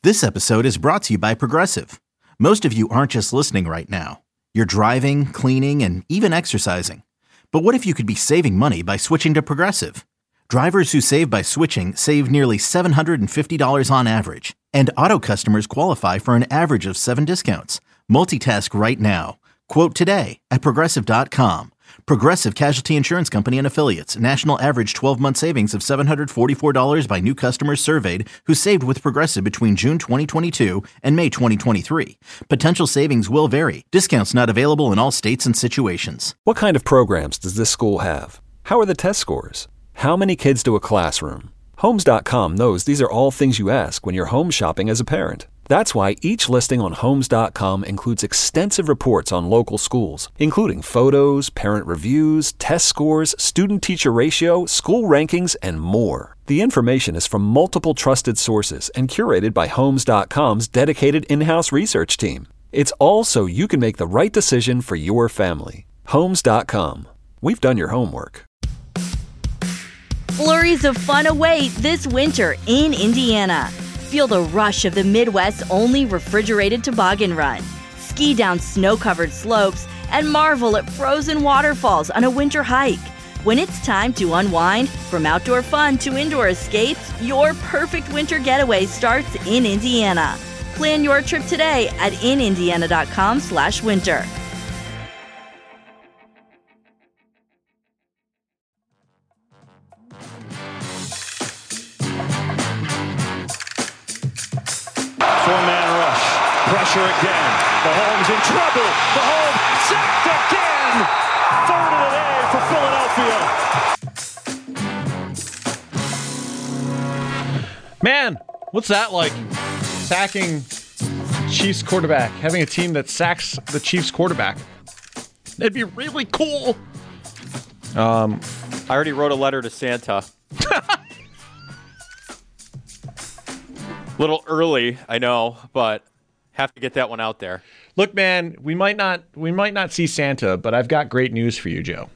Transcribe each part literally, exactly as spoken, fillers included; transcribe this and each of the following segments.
This episode is brought to you by Progressive. Most of you aren't just listening right now. You're driving, cleaning, and even exercising. But what if you could be saving money by switching to Progressive? Drivers who save by switching save nearly seven hundred fifty dollars on average. And auto customers qualify for an average of seven discounts. Multitask right now. Quote today at Progressive dot com. Progressive Casualty Insurance Company and Affiliates. National average twelve-month savings of seven hundred forty-four dollars by new customers surveyed who saved with Progressive between June twenty twenty-two and May twenty twenty-three. Potential savings will vary. Discounts not available in all states and situations. What kind of programs does this school have? How are the test scores? How many kids do a classroom? Homes dot com knows these are all things you ask when you're home shopping as a parent. That's why each listing on Homes dot com includes extensive reports on local schools, including photos, parent reviews, test scores, student-teacher ratio, school rankings, and more. The information is from multiple trusted sources and curated by Homes dot com's dedicated in-house research team. It's all so you can make the right decision for your family. Homes dot com. We've done your homework. Flurries of fun await this winter in Indiana. Feel the rush of the Midwest's only refrigerated toboggan run. Ski down snow-covered slopes and marvel at frozen waterfalls on a winter hike. When it's time to unwind, from outdoor fun to indoor escapes, your perfect winter getaway starts in Indiana. Plan your trip today at in indiana dot com slash winter. Four-man rush. Pressure again. Mahomes in trouble. Mahomes sacked again. Third of the day for Philadelphia. Man, what's that like? Sacking Chiefs quarterback. Having a team that sacks the Chiefs quarterback. That'd be really cool. Um, I already wrote a letter to Santa. Little early, I know, but have to get that one out there. Look, man, we might not we might not see Santa, but I've got great news for you, Joe.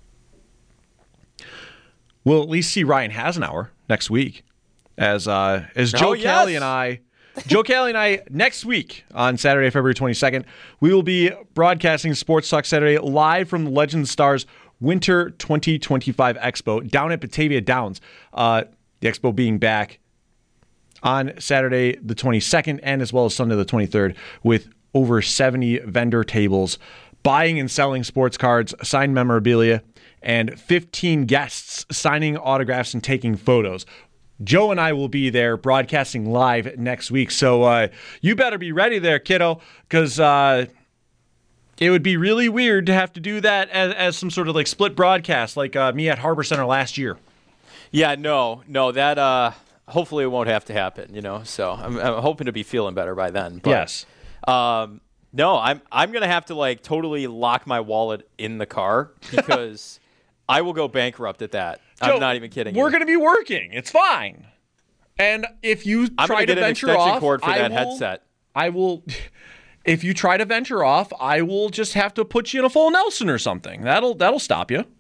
We'll at least see Ryan Hasenauer next week, as uh, as Joe oh, yes. Kelly and I, Joe Kelly and I next week on Saturday, February twenty-second, we will be broadcasting Sports Talk Saturday live from the Legends Stars Winter twenty twenty-five Expo down at Batavia Downs. Uh, the Expo being back on Saturday the twenty-second and as well as Sunday the twenty-third with over seventy vendor tables buying and selling sports cards, signed memorabilia, and fifteen guests signing autographs and taking photos. Joe and I will be there broadcasting live next week, so uh, you better be ready there, kiddo, because uh, it would be really weird to have to do that as, as some sort of like split broadcast like uh, me at Harbor Center last year. Yeah, no, no, that... Uh... Hopefully it won't have to happen, you know. So I'm, I'm hoping to be feeling better by then. But, yes. Um, no, I'm I'm gonna have to like totally lock my wallet in the car because I will go bankrupt at that. Joe, I'm not even kidding. We're you. gonna be working. It's fine. And if you I'm try to get venture an extension off, cord for I that will, headset. I will. If you try to venture off, I will just have to put you in a full Nelson or something. That'll that'll stop you.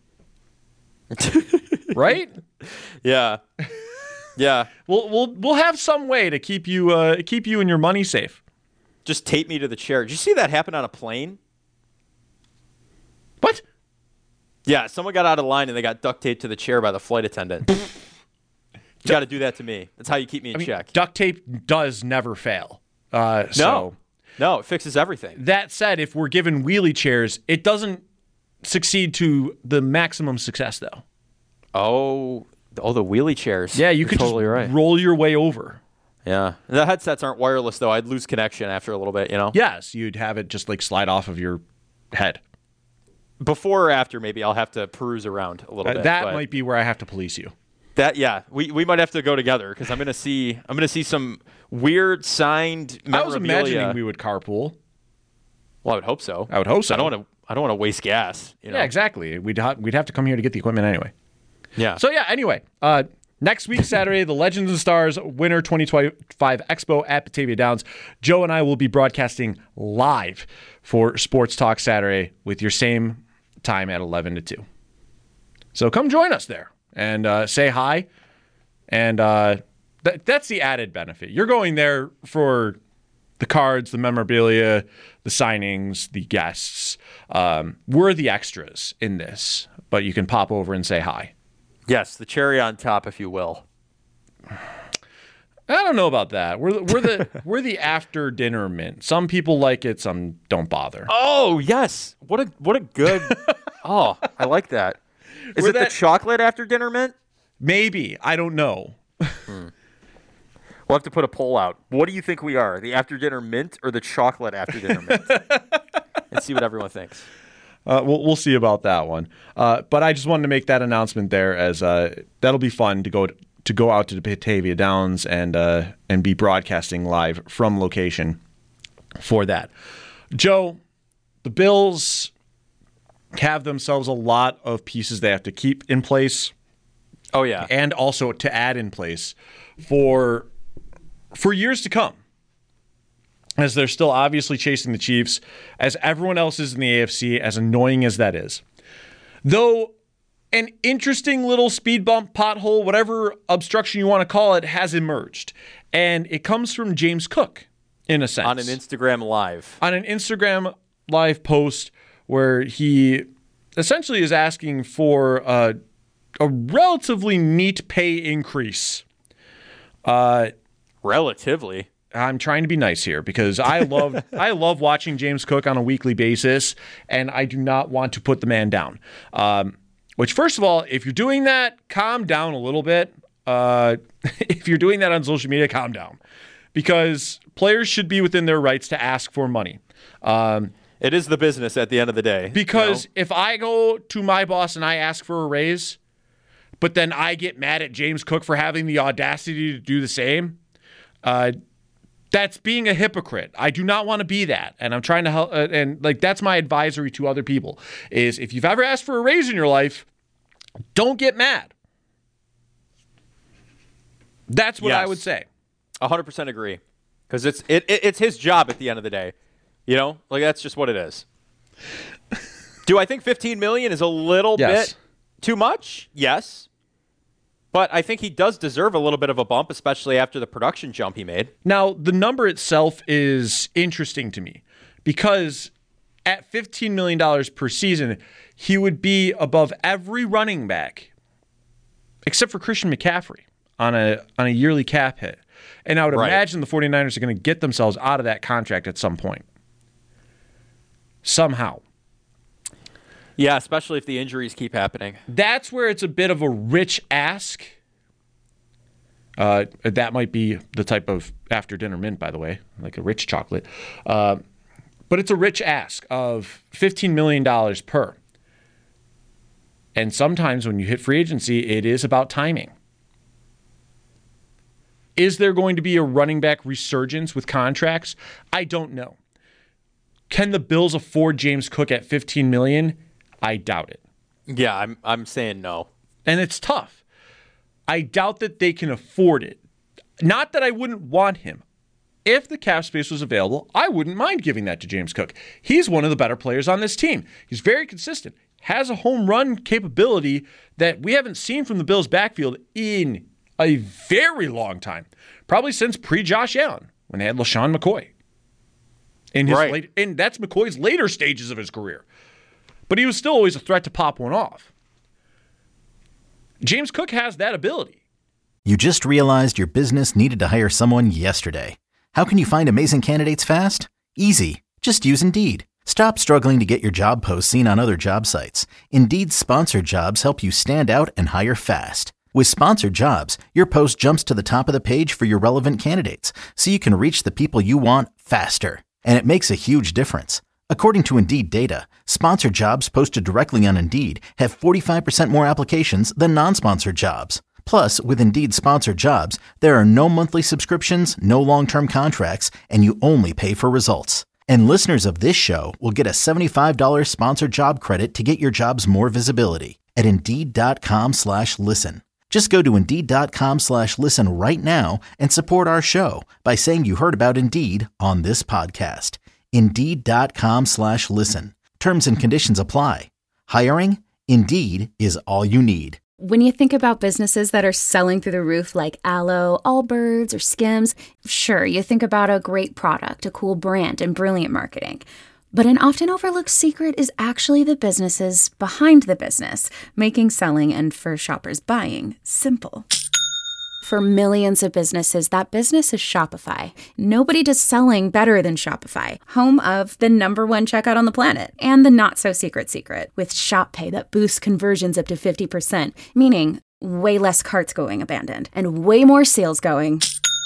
Right? Yeah. Yeah, we'll we'll we'll have some way to keep you uh, keep you and your money safe. Just tape me to the chair. Did you see that happen on a plane? What? Yeah, someone got out of line and they got duct taped to the chair by the flight attendant. You got to do that to me. That's how you keep me in I mean, check. Duct tape does never fail. Uh, no, so, no, it fixes everything. That said, if we're given wheelie chairs, it doesn't succeed to the maximum success, though. Oh. Oh, the wheelie chairs. Yeah, you You're could totally just right. roll your way over. Yeah. The headsets aren't wireless, though. I'd lose connection after a little bit, you know? Yes, you'd have it just like slide off of your head. Before or after, maybe I'll have to peruse around a little Uh, bit. that but might be where I have to police you. That yeah, we, we might have to go together because I'm gonna see I'm gonna see some weird signed memorabilia. I was imagining we would carpool. Well, I would hope so. I would hope so. I don't want to. I don't want to waste gas. You know? Yeah, exactly. We'd ha- we'd have to come here to get the equipment anyway. Yeah. So yeah. Anyway, uh, next week Saturday, the Legends and Stars Winter twenty twenty-five Expo at Batavia Downs. Joe and I will be broadcasting live for Sports Talk Saturday with your same time at eleven to two. So come join us there and uh, say hi. And uh, That, that's the added benefit. You're going there for the cards, the memorabilia, the signings, the guests. Um, we're the extras in this, but you can pop over and say hi. Yes, the cherry on top, if you will. I don't know about that. We're the, we're the we're the after dinner mint. Some people like it, some don't bother. Oh yes, what a what a good. Oh, I like that. Is We're it that- the chocolate after dinner mint? Maybe, I don't know. Hmm. We'll have to put a poll out. What do you think we are, the after dinner mint or the chocolate after dinner mint? And see what everyone thinks. Uh, we'll we'll see about that one. Uh, but I just wanted to make that announcement there, as uh, that'll be fun to go to go out to the Batavia Downs and uh, and be broadcasting live from location for that. Joe, the Bills have themselves a lot of pieces they have to keep in place. Oh yeah, and also to add in place for for years to come, as they're still obviously chasing the Chiefs, as everyone else is in the A F C, as annoying as that is. Though an interesting little speed bump, pothole, whatever obstruction you want to call it, has emerged. And it comes from James Cook, in a sense. On an Instagram Live. On an Instagram Live post where he essentially is asking for uh, a relatively neat pay increase. Uh, relatively? I'm trying to be nice here because I love I love watching James Cook on a weekly basis, and I do not want to put the man down. Um, which, first of all, if you're doing that, calm down a little bit. Uh, if you're doing that on social media, calm down. Because players should be within their rights to ask for money. Um, it is the business at the end of the day. Because you know? If I go to my boss and I ask for a raise, but then I get mad at James Cook for having the audacity to do the same, uh, that's being a hypocrite. I do not want to be that. And I'm trying to help. Uh, and like, that's my advisory to other people is if you've ever asked for a raise in your life, don't get mad. That's what yes. I would say. one hundred percent agree. Because it's, it, it, it's his job at the end of the day. You know, like that's just what it is. Do I think fifteen million dollars is a little yes. bit too much? Yes. But I think he does deserve a little bit of a bump, especially after the production jump he made. Now, the number itself is interesting to me because at fifteen million dollars per season, he would be above every running back except for Christian McCaffrey on a on a yearly cap hit. And I would right. imagine the 49ers are going to get themselves out of that contract at some point. Somehow. Yeah, especially if the injuries keep happening. That's where it's a bit of a rich ask. Uh, that might be the type of after dinner mint, by the way, like a rich chocolate. Uh, but it's a rich ask of fifteen million dollars per. And sometimes when you hit free agency, it is about timing. Is there going to be a running back resurgence with contracts? I don't know. Can the Bills afford James Cook at fifteen million dollars? I doubt it. Yeah, I'm I'm saying no. And it's tough. I doubt that they can afford it. Not that I wouldn't want him. If the cap space was available, I wouldn't mind giving that to James Cook. He's one of the better players on this team. He's very consistent. Has a home run capability that we haven't seen from the Bills' backfield in a very long time. Probably since pre-Josh Allen, when they had LaShawn McCoy. In his right. late, and that's McCoy's later stages of his career. But he was still always a threat to pop one off. James Cook has that ability. You just realized your business needed to hire someone yesterday. How can you find amazing candidates fast? Easy. Just use Indeed. Stop struggling to get your job posts seen on other job sites. Indeed's sponsored jobs help you stand out and hire fast. With sponsored jobs, your post jumps to the top of the page for your relevant candidates, so you can reach the people you want faster. And it makes a huge difference. According to Indeed data, sponsored jobs posted directly on Indeed have forty-five percent more applications than non-sponsored jobs. Plus, with Indeed sponsored jobs, there are no monthly subscriptions, no long-term contracts, and you only pay for results. And listeners of this show will get a seventy-five dollars sponsored job credit to get your jobs more visibility at Indeed.com slash listen. Just go to Indeed.com slash listen right now and support our show by saying you heard about Indeed on this podcast. Indeed.com slash listen. Terms and conditions apply. Hiring? Indeed is all you need. When you think about businesses that are selling through the roof like Aloe, Allbirds, or Skims, sure, you think about a great product, a cool brand, and brilliant marketing. But an often overlooked secret is actually the businesses behind the business, making selling and, for shoppers, buying simple. For millions of businesses, that business is Shopify. Nobody does selling better than Shopify, home of the number one checkout on the planet and the not-so-secret secret with Shop Pay that boosts conversions up to fifty percent, meaning way less carts going abandoned and way more sales going.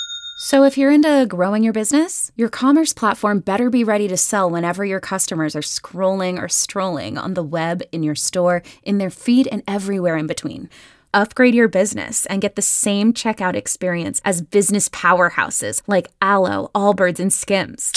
So if you're into growing your business, your commerce platform better be ready to sell whenever your customers are scrolling or strolling on the web, in your store, in their feed, and everywhere in between. Upgrade your business and get the same checkout experience as business powerhouses like Aloe, Allbirds, and Skims.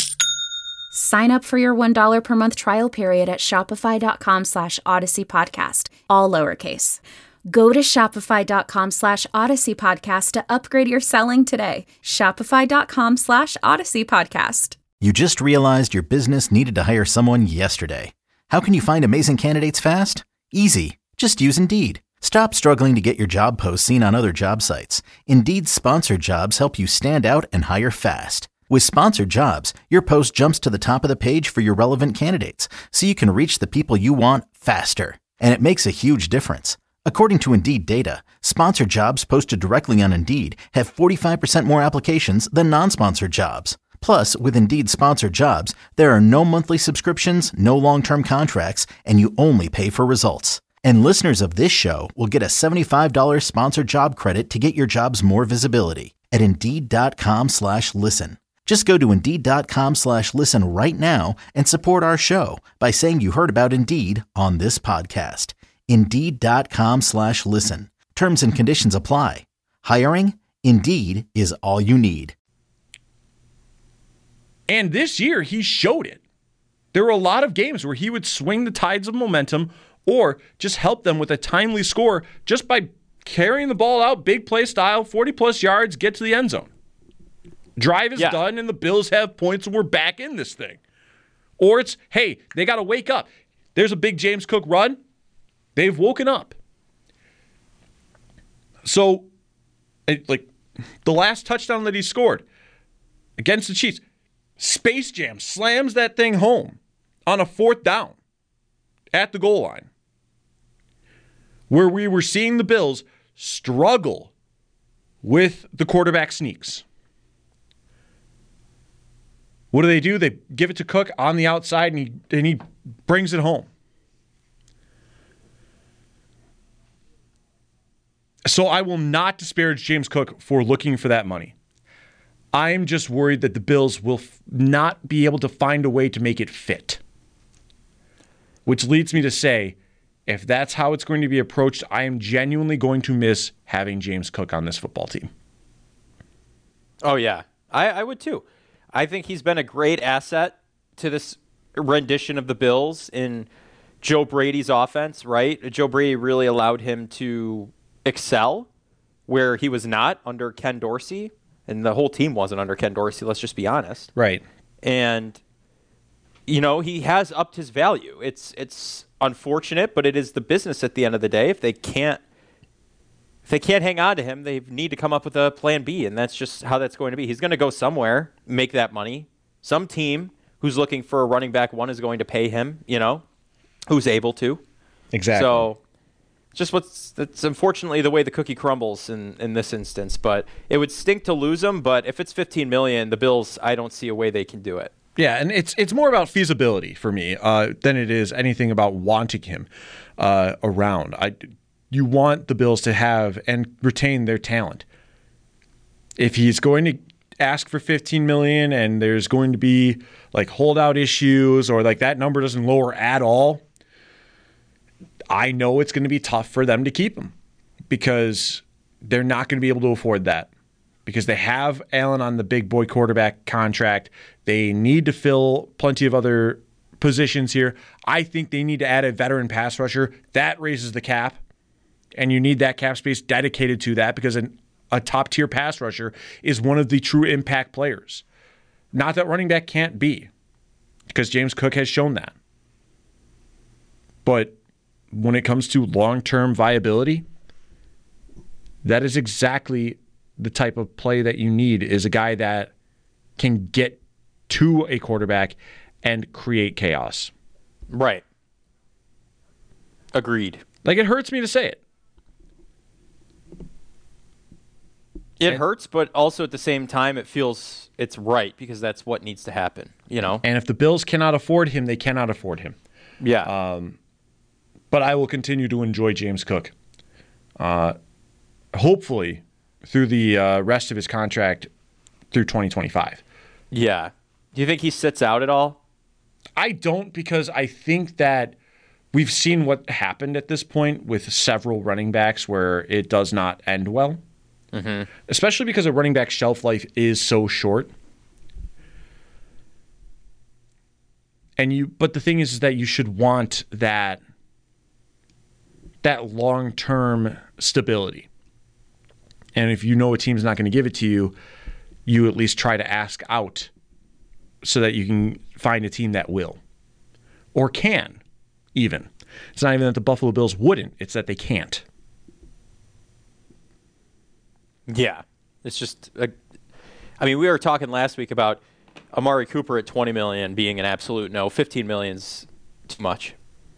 Sign up for your one dollar per month trial period at shopify.com slash Odyssey Podcast, all lowercase. Go to shopify.com slash Odyssey Podcast to upgrade your selling today. Shopify.com slash Odyssey Podcast. You just realized your business needed to hire someone yesterday. How can you find amazing candidates fast? Easy. Just use Indeed. Stop struggling to get your job posts seen on other job sites. Indeed's sponsored jobs help you stand out and hire fast. With sponsored jobs, your post jumps to the top of the page for your relevant candidates, so you can reach the people you want faster. And it makes a huge difference. According to Indeed data, sponsored jobs posted directly on Indeed have forty-five percent more applications than non-sponsored jobs. Plus, with Indeed sponsored jobs, there are no monthly subscriptions, no long-term contracts, and you only pay for results. And listeners of this show will get a seventy-five dollars sponsored job credit to get your jobs more visibility at Indeed.com slash listen. Just go to Indeed.com slash listen right now and support our show by saying you heard about Indeed on this podcast. Indeed.com slash listen. Terms and conditions apply. Hiring? Indeed is all you need. And this year, he showed it. There were a lot of games where he would swing the tides of momentum or just help them with a timely score just by carrying the ball out, big play style, forty-plus yards, get to the end zone. Drive is yeah. done, and the Bills have points, and we're back in this thing. Or it's, hey, they got to wake up. There's a big James Cook run. They've woken up. So, it, like, the last touchdown that he scored against the Chiefs, Space Jam slams that thing home on a fourth down at the goal line, where we were seeing the Bills struggle with the quarterback sneaks. What do they do? They give it to Cook on the outside, and he and he brings it home. So I will not disparage James Cook for looking for that money. I'm just worried that the Bills will f- not be able to find a way to make it fit. Which leads me to say, if that's how it's going to be approached, I am genuinely going to miss having James Cook on this football team. Oh, yeah. I, I would too. I think he's been a great asset to this rendition of the Bills in Joe Brady's offense, right? Joe Brady really allowed him to excel where he was not under Ken Dorsey, and the whole team wasn't under Ken Dorsey, let's just be honest. Right. And, you know, he has upped his value. It's it's unfortunate, but it is the business at the end of the day. If they can't if they can't hang on to him, they need to come up with a plan B, and that's just how that's going to be. He's going to go somewhere, make that money. Some team who's looking for a running back one is going to pay him, you know, who's able to. Exactly. So just what's that's unfortunately the way the cookie crumbles in, in this instance. But it would stink to lose him. But if it's fifteen million dollars, the Bills, I don't see a way they can do it. Yeah, and it's it's more about feasibility for me uh, than it is anything about wanting him uh, around. I, you want the Bills to have and retain their talent. If he's going to ask for fifteen million dollars and there's going to be like holdout issues or like that number doesn't lower at all, I know it's going to be tough for them to keep him because they're not going to be able to afford that because they have Allen on the big boy quarterback contract. They need to fill plenty of other positions here. I think they need to add a veteran pass rusher. That raises the cap, and you need that cap space dedicated to that because an, a top-tier pass rusher is one of the true impact players. Not that running back can't be, because James Cook has shown that. But when it comes to long-term viability, That is exactly the type of play that you need, is a guy that can get to a quarterback and create chaos. Right. Agreed. Like, it hurts me to say it. It and, hurts, but also at the same time, it feels it's right because that's what needs to happen, you know? And if the Bills cannot afford him, they cannot afford him. Yeah. Um, but I will continue to enjoy James Cook. Uh, hopefully through the uh, rest of his contract through twenty twenty-five. Yeah. Do you think he sits out at all? I don't, because I think that we've seen what happened at this point with several running backs where it does not end well. Mm-hmm. Especially because a running back's shelf life is so short. And you, but the thing is, is that you should want that that long-term stability. And if you know a team's not going to give it to you, you at least try to ask out so that you can find a team that will. Or can, even. It's not even that the Buffalo Bills wouldn't, it's that they can't. Yeah. It's just, a, I mean, we were talking last week about Amari Cooper at twenty million dollars being an absolute no. fifteen million dollars is too much.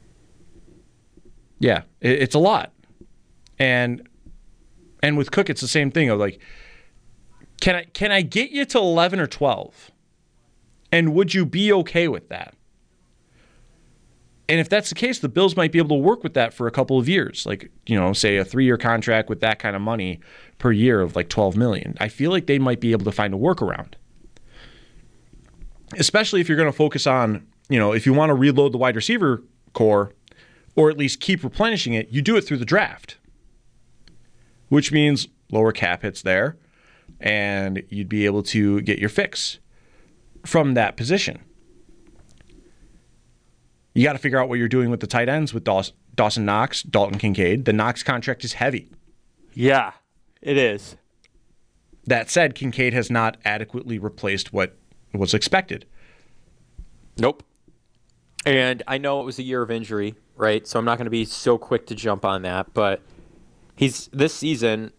Yeah, it, it's a lot. And and with Cook, it's the same thing of like, can I can I get you to eleven or twelve? And would you be okay with that? And if that's the case, the Bills might be able to work with that for a couple of years. Like, you know, say a three-year contract with that kind of money per year of like twelve million dollars. I feel like they might be able to find a workaround. Especially if you're going to focus on, you know, if you want to reload the wide receiver core or at least keep replenishing it, you do it through the draft. Which means lower cap hits there and you'd be able to get your fix from that position. You got to figure out what you're doing with the tight ends with Dawson, Dawson Knox, Dalton Kincaid. The Knox contract is heavy. Yeah, it is. That said, Kincaid has not adequately replaced what was expected. Nope. And I know it was a year of injury, right? So I'm not going to be so quick to jump on that, but he's this season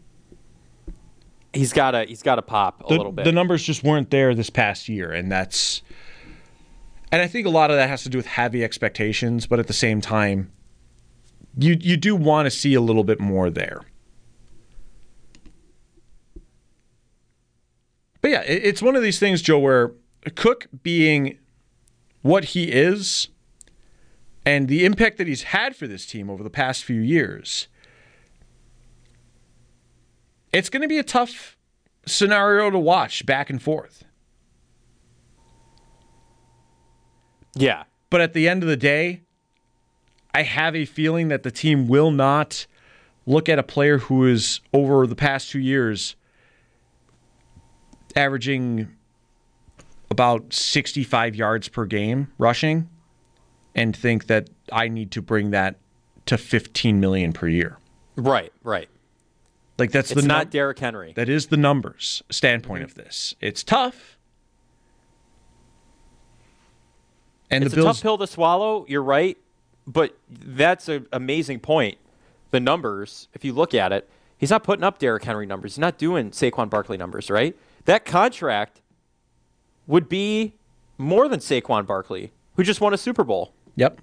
he's got to he's got to pop a the, little bit. The numbers just weren't there this past year, and that's and I think a lot of that has to do with heavy expectations, but at the same time you you do want to see a little bit more there. But yeah, it, it's one of these things, Joe, where Cook being what he is and the impact that he's had for this team over the past few years, it's going to be a tough scenario to watch back and forth. Yeah. But at the end of the day, I have a feeling that the team will not look at a player who is, over the past two years, averaging about sixty-five yards per game rushing and think that I need to bring that to fifteen million dollars per year. Right, right. Like that's it's the not num- Derrick Henry. That is the numbers standpoint mm-hmm. of this. It's tough. And it's the Bills, a tough pill to swallow, you're right, but that's an amazing point. The numbers, if you look at it, he's not putting up Derrick Henry numbers. He's not doing Saquon Barkley numbers, right? That contract would be more than Saquon Barkley, who just won a Super Bowl. Yep.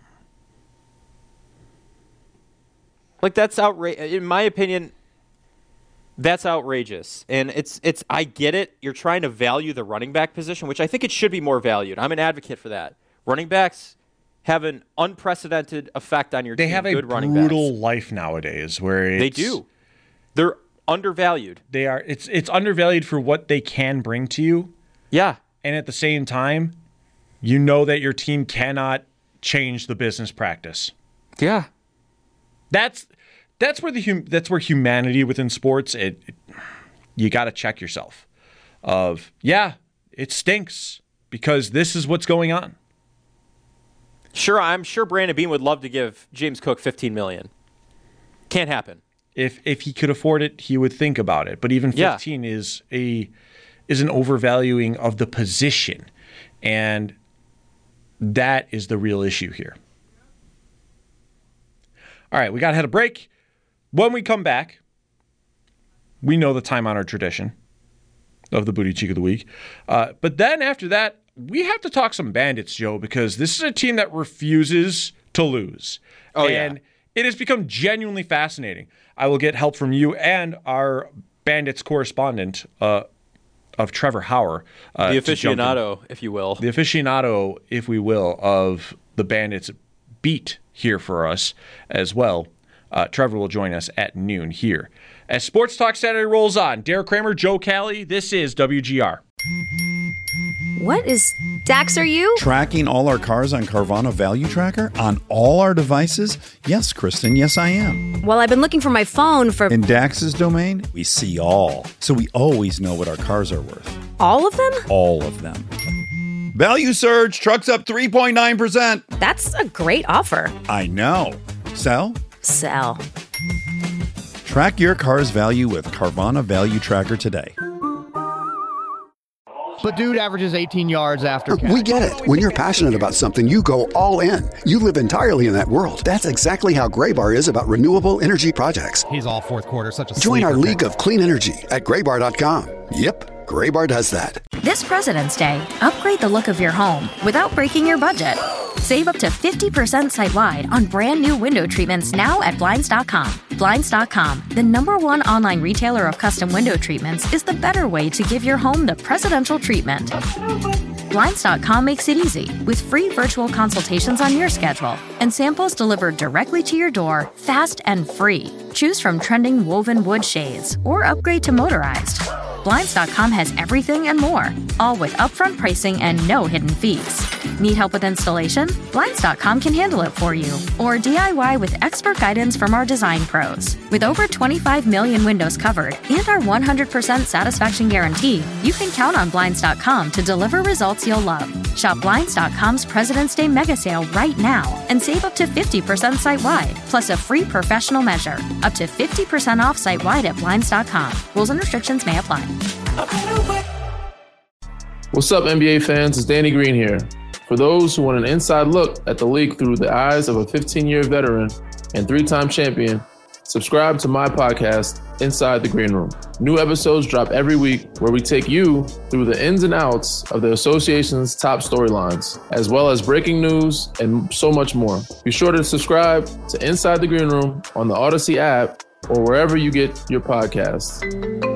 Like, that's outrageous. In my opinion, that's outrageous. And it's, it's, I get it. You're trying to value the running back position, which I think it should be more valued. I'm an advocate for that. Running backs have an unprecedented effect on your they team. They have Good a running brutal backs. life nowadays where it's, they do. They're undervalued. They are. It's it's undervalued for what they can bring to you. Yeah. And at the same time, you know that your team cannot change the business practice. Yeah. That's that's where the hum, that's where humanity within sports it, it you got to check yourself. Of yeah, it stinks because this is what's going on. Sure, I'm sure Brandon Beane would love to give James Cook fifteen million dollars. Can't happen. If if he could afford it, he would think about it. But even fifteen yeah. is a is an overvaluing of the position, and that is the real issue here. All right, we got to head a break. When we come back, we know the time-honored tradition of the Booty Cheek of the Week. Uh, but then after that, we have to talk some Bandits, Joe, because this is a team that refuses to lose. Oh, and yeah. it has become genuinely fascinating. I will get help from you and our Bandits correspondent, uh, of Trevor Hauer. Uh, the aficionado, if you will. The aficionado, if we will, of the Bandits beat here for us as well. Uh, Trevor will join us at noon here. As Sports Talk Saturday rolls on, Derek Kramer, Joe Cali, this is W G R. What is Dax, are you? Tracking all our cars on Carvana Value Tracker on all our devices? Yes, Kristen, yes, I am. Well, I've been looking for my phone for... In Dax's domain, we see all. So we always know what our cars are worth. All of them? All of them. Value surge, trucks up three point nine percent. That's a great offer. I know. Sell? Sell. Track your car's value with Carvana Value Tracker today. But dude averages eighteen yards after catch. We get it. When you're passionate about something, you go all in. You live entirely in that world. That's exactly how Graybar is about renewable energy projects. He's all fourth quarter, such a Join our sleeper league pick. of clean energy at graybar dot com. Yep, Graybar does that. This President's Day, upgrade the look of your home without breaking your budget. Save up to fifty percent site-wide on brand new window treatments now at Blinds dot com. Blinds dot com, the number one online retailer of custom window treatments, is the better way to give your home the presidential treatment. Blinds dot com makes it easy with free virtual consultations on your schedule and samples delivered directly to your door, fast and free. Choose from trending woven wood shades or upgrade to motorized. Blinds dot com has everything and more, all with upfront pricing and no hidden fees. Need help with installation? Blinds dot com can handle it for you. Or D I Y with expert guidance from our design pros. With over twenty-five million windows covered and our one hundred percent satisfaction guarantee, you can count on Blinds dot com to deliver results you'll love. Shop Blinds dot com's President's Day mega sale right now and save up to fifty percent site-wide, plus a free professional measure. Up to fifty percent off site-wide at Blinds dot com. Rules and restrictions may apply. What's up, N B A fans? It's Danny Green here. For those who want an inside look at the league through the eyes of a fifteen-year veteran and three-time champion, subscribe to my podcast, Inside the Green Room. New episodes drop every week where we take you through the ins and outs of the association's top storylines, as well as breaking news and so much more. Be sure to subscribe to Inside the Green Room on the Odyssey app or wherever you get your podcasts.